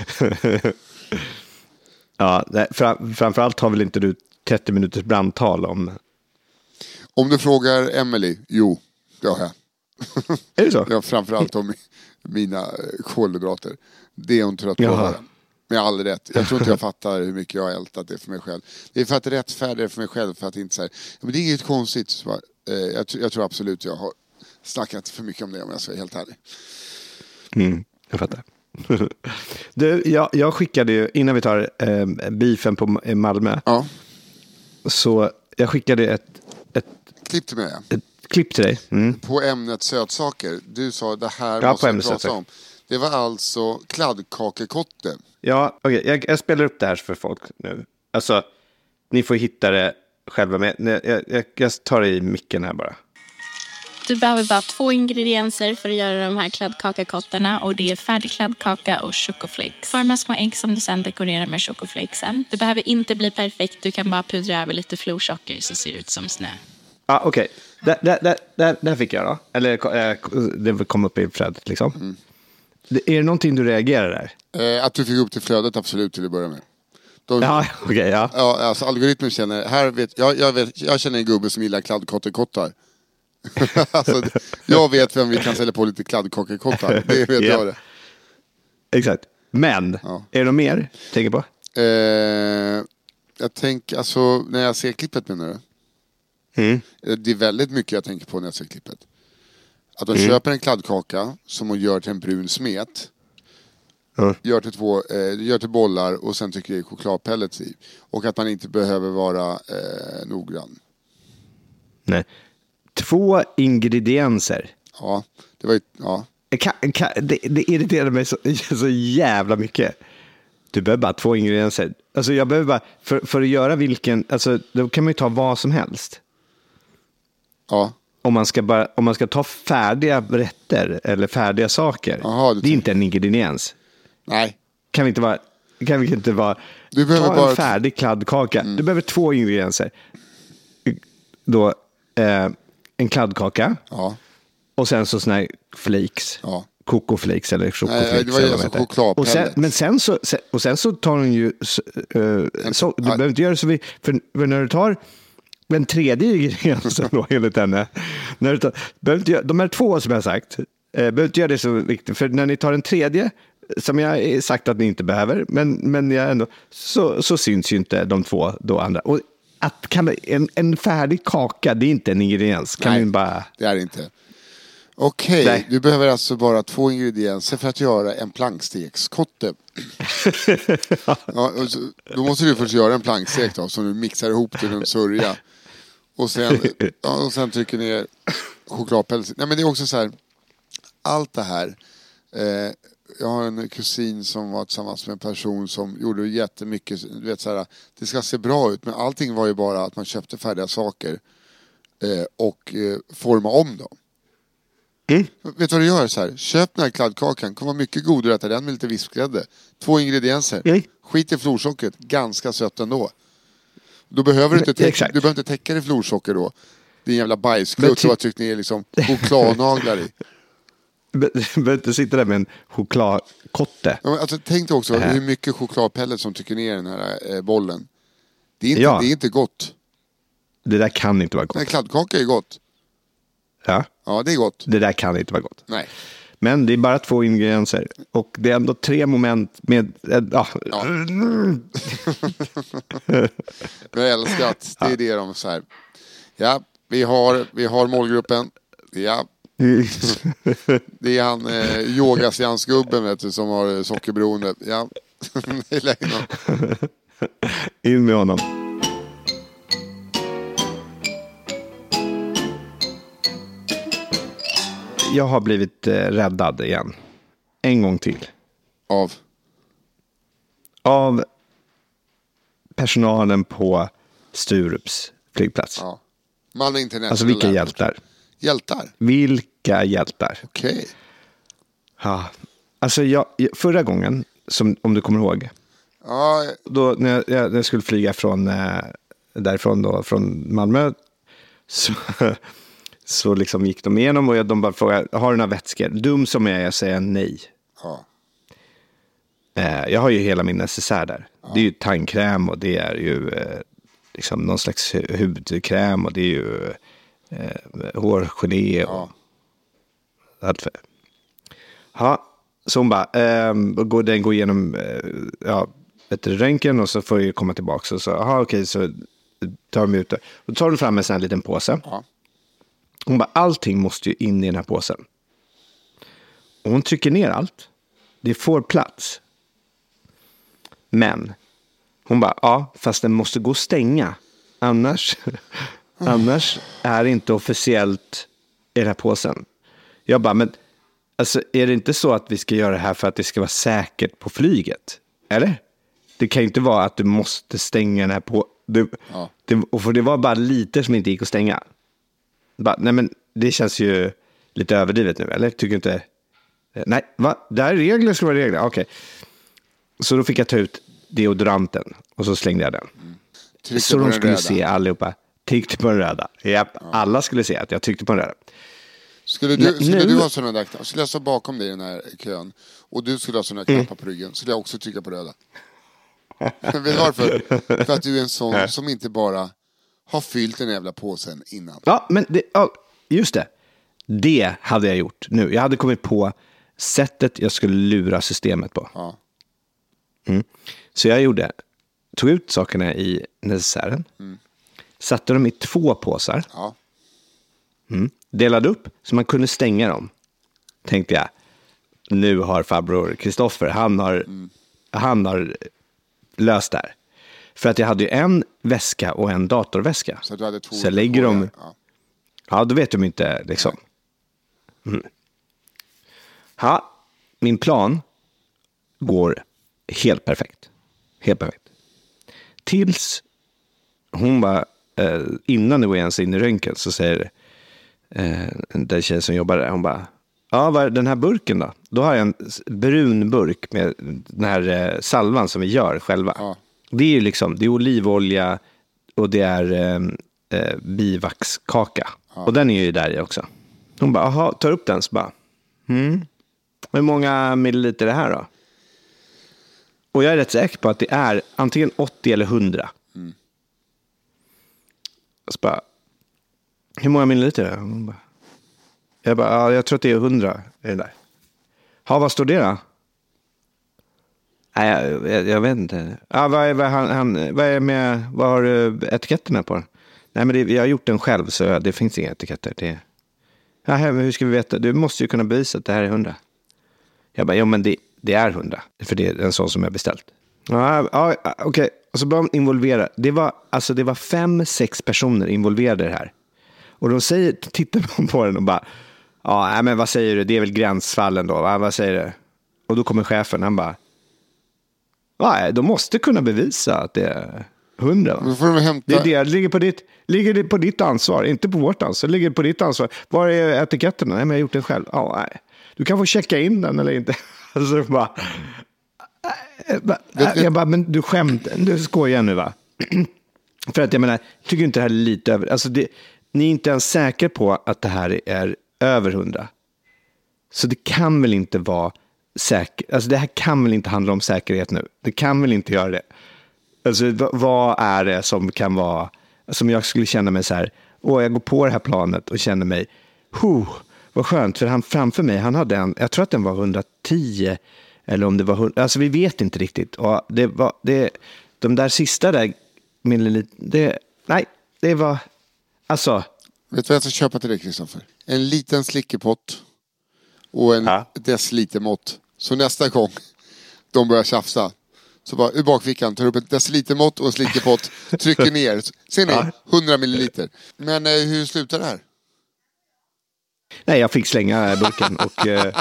Ja, fram, framförallt har väl inte du trettio minuters brandtal om... Om du frågar Emily, jo, det har jag. Är det så? Ja, framförallt om mina kolhydrater. Det är hon trött på att höra. Med all rätt. Jag tror inte jag fattar hur mycket jag har ältat det för mig själv. Det är för att rättfärdiga för mig själv, för att inte säga, men det är inget konstigt. Så, eh, jag, jag tror absolut jag har snackat för mycket om det, om jag ska vara helt ärlig. Mm, jag fattar. Du, jag, jag skickade ju, innan vi tar eh, beefen på Malmö, ja. Så jag skickade ett, ett klipp till mig. Ett klipp till dig. Mm. På ämnet sötsaker. Du sa det här ja, måste vi prata sötsaker. Om. Det var alltså kladdkakekotte. Ja, okej. Okay. Jag, jag spelar upp det här för folk nu. Alltså, ni får hitta det själva med. Jag, jag, jag tar i micken här bara. Du behöver bara två ingredienser för att göra de här kladdkakekotterna, och det är färdig kladdkaka och chocoflakes. Forma små ägg som du sedan dekorerar med chocoflakesen. Det behöver inte bli perfekt, du kan bara pudra över lite florsocker så ser det ut som snö. Ja, ah, okej. Okay. Där, där, där, där fick jag då. Eller äh, det kom upp i flödet liksom. Mm. Är det någonting du reagerar där? Eh, att du fick upp till flödet, absolut, till att börja med. De, ja, okej, okay, ja. Ja, alltså algoritmen känner, här vet, jag, jag, vet, jag känner en gubbe som gillar kladdkakekottar. Alltså, jag vet vem vi kan sälja på lite kladdkakekottar. Det vet yeah. jag det. Exakt. Men, ja. Är det något mer tänker på? Eh, jag tänker, alltså, när jag ser klippet menar du? Mm. Det är väldigt mycket jag tänker på när jag ser klippet. Att de mm. köper en kladdkaka som hon gör till en brun smet. Mm. Gör, till två, eh, gör till bollar och sen tycker det är chokladpellets i. Och att man inte behöver vara eh, noggrann. Nej. Två ingredienser. Ja, det var ju, ja. Kan, kan, det, det irriterar mig så, så jävla mycket. Du behöver bara två ingredienser. Alltså jag behöver bara, för, för att göra vilken, alltså då kan man ju ta vad som helst. Ja. Om man ska bara, om man ska ta färdiga rätter eller färdiga saker. Aha, det är inte en ingrediens. Nej. Kan vi inte vara, kan vi inte vara, du behöver ta bara en färdig kladdkaka. Mm. Du behöver två ingredienser. Då, eh, en kladdkaka. Ja. Och sen så såna här flakes. Ja. Kokoflakes eller chokoflakes. Nej, det var ju alltså chokladpellets. Och sen, men sen så, sen, och sen så tar den ju, uh, en, så, du ja. behöver inte göra så, vi, för, för när du tar den tredje ingrediensen då enligt henne, när du tar, behöver inte göra, de här två som jag har sagt, eh, behöver inte göra det så viktigt, för när ni tar den tredje, som jag har sagt att ni inte behöver, men, men jag ändå, så, så syns ju inte de två då andra. Och att kan, en, en färdig kaka, det är inte en ingrediens. Kan Nej, bara... det är det inte. Okej, okay, du behöver alltså bara två ingredienser för att göra en plankstekskotte. Ja, så, då måste du först göra en plankstek då, som du mixar ihop till en sörja. Och sen, ja, och sen trycker ner chokladpäls. Nej, men det är också så här, allt det här. Eh, jag har en kusin som var tillsammans med en person som gjorde jättemycket. Du vet, så här, det ska se bra ut, men allting var ju bara att man köpte färdiga saker eh, och eh, forma om dem. Mm. Vet du vad du gör så här? Köp den här kladdkakan. Kommer vara mycket godare att äta den med lite vispgrädde. Två ingredienser. Mm. Skit i florsockret. Ganska sött ändå. Då behöver du inte täcka, du behöver inte täcka det i florsocker då. Din jävla bajsklutt som har tryckt ner liksom chokladnaglar i. Du behöver inte sitta där med en chokladkotte. Ja, alltså, tänk dig också äh. hur mycket chokladpellet som trycker ner den här eh, bollen. Det är, inte, ja. det är inte gott. Det där kan inte vara gott. Nej, kladdkaka är gott. Ja. Ja, det är gott. Det där kan inte vara gott. Nej. Men det är bara två ingredienser. Och det är ändå tre moment med... Äh, ja. Ja. Men jag älskar att det är det de så här. Ja, vi har, vi har målgruppen. Ja. Det är han eh, yogaseansgubben vet du, som har sockerberoende. Ja. Det är längre. In med honom. Jag har blivit eh, räddad igen. En gång till. Av? Av personalen på Sturups flygplats. Ja. Malmö International. Alltså vilka hjältar. Hjältar? Vilka hjältar. Okej. Okay. Ja. Alltså jag, förra gången, som, om du kommer ihåg. Ja. Då när jag, när jag skulle flyga från, eh, därifrån då, från Malmö. Så... Så liksom gick de igenom och de bara frågade, har du några vätskor? Dum som jag är, jag säger nej. Ja. Eh, jag har ju hela min necessär där. Ja. Det är ju tandkräm och det är ju eh, liksom någon slags hudkräm och det är ju eh, hårgelé och ja. allt för. Ja, så hon bara, eh, går, den går igenom eh, ja, ett röntgen och så får jag komma tillbaka. Och så, aha, okej, så tar de ut det. Och då tar de fram en sån här liten påse. Ja. Hon bara, allting måste ju in i den här påsen. Och hon trycker ner allt. Det får plats. Men hon bara, ja, fast den måste gå att stänga. Annars, annars är det inte officiellt i den här påsen. Jag bara, men alltså, är det inte så att vi ska göra det här för att det ska vara säkert på flyget? Eller? Det kan ju inte vara att du måste stänga den här på. Du, ja. det, och för det var bara lite som inte gick att stänga. Bara, nej men det känns ju lite överdrivet nu, eller? Tycker inte? Nej, va? Det här är regler, ska vara regler. Okej. Okay. Så då fick jag ta ut deodoranten och så slängde jag den. Mm. Så de skulle röda. Se allihopa. Tryckte på den röda. Japp, ja. Alla skulle se att jag tryckte på den röda. Skulle du, skulle nu... du ha sådana där, skulle jag stå bakom dig i den här kön och du skulle ha sådana knappar mm. på ryggen, skulle jag också trycka på röda. Vet du varför? För att du är en sån som inte bara har fyllt den jävla påsen innan. Ja, men det, ja, just det. Det hade jag gjort nu. Jag hade kommit på sättet jag skulle lura systemet på. Ja. Mm. Så jag gjorde, tog ut sakerna i necessären. Mm. Satte dem i två påsar. Ja. Mm. Delade upp så man kunde stänga dem. Tänkte jag. Nu har farbror Kristoffer, han har, mm. han har löst det här. För att jag hade ju en väska och en datorväska. Så du hade två. Så lägger de... Ja. ja, då vet de inte liksom. Mm. Ja, min plan går helt perfekt. Helt perfekt. Tills hon var, eh, innan det var ens in i röntgen så säger eh, den tjej som jobbar där, hon bara, ja, vad är den här burken då? Då har jag en brun burk med den här eh, salvan som vi gör själva. Ja. Det är ju liksom, det är olivolja och det är eh, eh, bivaxkaka. Ja. Och den är ju där i också. Hon bara, aha, tar upp den så bara, hmm. hur många milliliter är det här då? Och jag är rätt säker på att det är antingen åttio eller hundra. Mm. Så bara, hur många milliliter är det? Hon bara, jag bara, ja, jag tror att det är hundra. Är det där? Ja, vad står det då? Nej, jag, jag, jag vet inte. Ja, vad är, vad, han, han, vad är med, vad har du etiketterna på? Nej, men det, jag har gjort den själv så det finns inga etiketter. Det, ja, men hur ska vi veta? Du måste ju kunna bevisa att det här är hundra. Jag bara, ja men det, det är hundra. För det är en sån som jag beställt. Ja, ja okej. Okay. Och så blev de involverade. Det var, alltså det var fem, sex personer involverade i det här. Och de säger, tittar på den och bara, ja men vad säger du? Det är väl gränsfallen då. Va? Vad säger du? Och då kommer chefen, han bara, nej, de måste kunna bevisa att det är hundra. Va? Får de hämta... Det, är det, ligger, på ditt, ligger det på ditt ansvar, inte på vårt ansvar. Ligger det på ditt ansvar. Var är etiketterna? Nej, men jag har gjort den själv. Ja, nej. Du kan få checka in den eller inte. Alltså bara... Jag bara, men du skämt, du skojar nu va? För att jag menar, tycker inte det här är lite över... Alltså det, ni är inte ens säkra på att det här är över hundra. Så det kan väl inte vara säkert. Alltså det här kan väl inte handla om säkerhet nu. Det kan väl inte göra det. Alltså vad är det som kan vara... Som jag skulle känna mig så här... Åh, jag går på det här planet och känner mig... Huh, vad skönt, för han framför mig, han hade en... Jag tror att den var hundratio... Eller om det var hundra... Alltså vi vet inte riktigt. Och det var... Det, de där sista där... Milliliter, det, nej, det var... Alltså... Vet du vad jag ska köpa till dig, Kristoffer? En liten slickepott och en ja. decilitermått. Så nästa gång de börjar tjafsa, så bara ur bakfickan tar upp ett decilitermått och en slickepott, trycker ner. Ser ni? Ja. hundra milliliter. Men eh, hur slutar det här? Nej, jag fick slänga burken och... eh,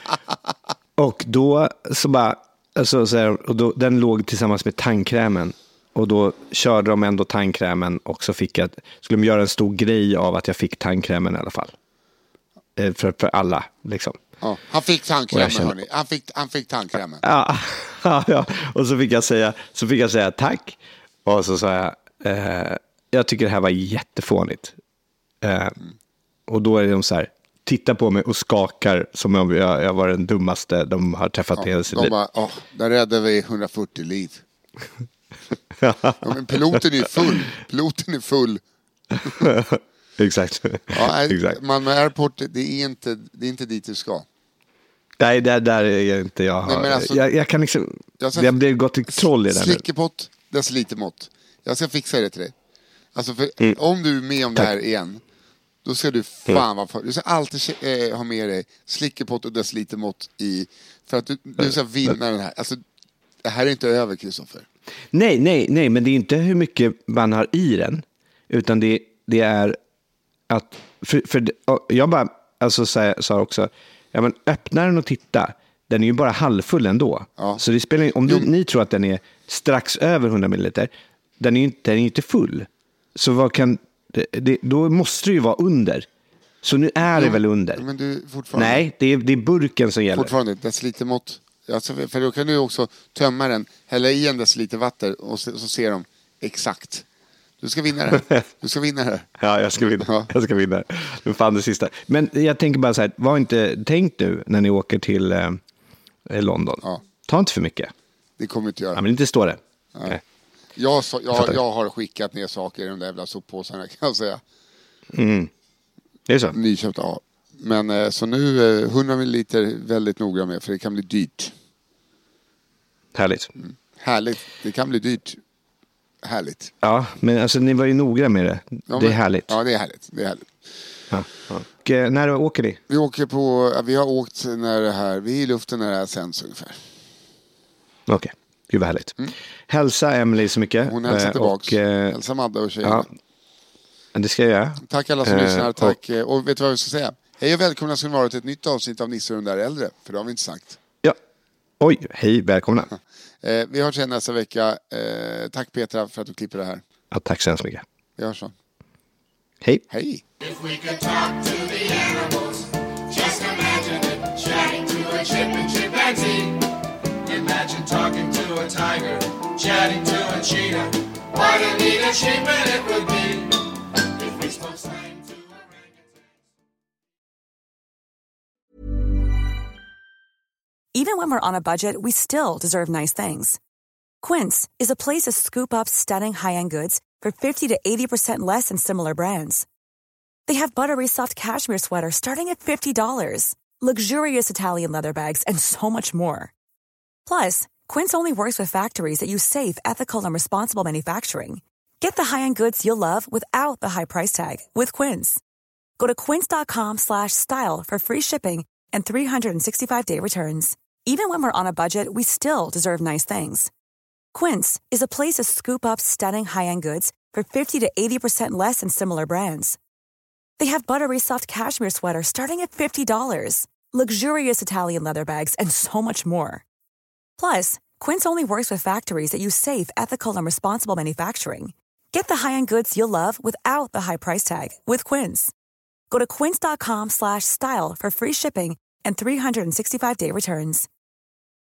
och då så bara... Alltså, så här, och då, den låg tillsammans med tandkrämen. Och då körde de ändå tandkrämen och så fick jag, skulle de göra en stor grej av att jag fick tandkrämen i alla fall. Eh, för, för alla, liksom. Ja, han fick tandkrämen, kände... hörni. Han fick, han fick tandkrämen. Ja, ja, ja, och så fick jag säga, så fick jag säga tack. Och så sa jag, eh, jag tycker det här var jättefånigt. Eh, mm. Och då är de så här, tittar på mig och skakar som om jag, jag var den dummaste de har träffat ja, i hela sitt liv. De bara, åh, där räddade vi hundrafyrtio liv. Ja, men piloten är full. Piloten är full. Exakt. Ja, Exakt. Malmö Airport, det är inte, det är inte dit du ska. Nej, där, där är inte jag. Har, Nej, alltså, jag, jag kan liksom... Jag ska, det har gått i troll i den. Slickepott, decilitermått. Jag ska fixa det till dig. Alltså, för mm. om du är med om Tack. det här igen, då ska du fan mm. vara... Du ska alltid äh, ha med dig slickepott och decilitermått i... För att du, du ska vinna den här. Alltså, det här är inte över, Kristoffer. Nej, nej, nej, men det är inte hur mycket man har i den, utan det, det är att, för, för jag bara, alltså sa, sa också, ja men öppna den och titta, den är ju bara halvfull ändå. Ja. Så det spelar, om du, ni tror att den är strax över hundra milliliter, den är ju inte, den är inte full. Så vad kan, det, det, då måste det ju vara under. Så nu är det jo, väl under. Men du, fortfarande. Nej, det är, det är burken som gäller. Fortfarande, decilitermått. Alltså, för då kan du också tömma den, hälla i en deciliter vatten och så, så ser de exakt. Du ska vinna det. Du ska vinna det. Ja, jag ska vinna. Ja. Jag ska vinna. Nu fan det sista. Men jag tänker bara så här, var inte tänkt nu när ni åker till eh, London. Ja. Ta inte för mycket. Det kommer inte göra. Ja, men inte står det. Ja. Okay. Jag, så, jag, jag har skickat ner saker i de där jävla soppåsarna, kan jag säga. Mm. Det är så. Nyköpt, ja. Men eh, så nu eh, hundra milliliter väldigt noga med, för det kan bli dyrt. Härligt. Mm. Härligt. Det kan bli dyrt. Härligt. Ja, men alltså ni var ju noga med det. Ja, det är men, härligt. Ja, det är härligt. Det är härligt. Ja, ja. Och, eh, när åker ni? Vi åker på, vi har åkt när det här, vi är i luften när det här sänds ungefär. Okej, okay. Gud vad härligt. Mm. Hälsa Emily så mycket. Hon hälsar tillbaks. Och, eh, hälsa Madde och tjejerna. Ja, det ska jag göra. Tack alla som eh, lyssnar, tack. Och, och vet du vad vi ska säga? Hej och välkomna ska ni vara till ett nytt avsnitt av Nisse och den där äldre. För det har vi inte sagt. Ja, oj, hej, välkomna. eh, Vi hörs igen nästa vecka. eh, Tack Petra för att du klipper det här. Ja, tack så mycket. Vi hörs så. Hej. Hej. If we could talk to the animals, just imagine it, chatting to a chip and chimpanzee. Imagine talking to a tiger, chatting to a cheetah. What a neat achievement it would be if we spoke slang to orangutans. Even when we're on a budget, we still deserve nice things. Quince is a place to scoop up stunning high-end goods for fifty to eighty percent less than similar brands. They have buttery soft cashmere sweaters starting at fifty dollars, luxurious Italian leather bags, and so much more. Plus, Quince only works with factories that use safe, ethical, and responsible manufacturing. Get the high-end goods you'll love without the high price tag with Quince. Go to quince.com slash style for free shipping and three sixty-five day returns. Even when we're on a budget, we still deserve nice things. Quince is a place to scoop up stunning high-end goods for fifty to eighty percent less than similar brands. They have buttery soft cashmere sweaters starting at fifty dollars, luxurious Italian leather bags, and so much more. Plus, Quince only works with factories that use safe, ethical, and responsible manufacturing. Get the high-end goods you'll love without the high price tag with Quince. Go to quince.com slash style for free shipping and three sixty-five day returns.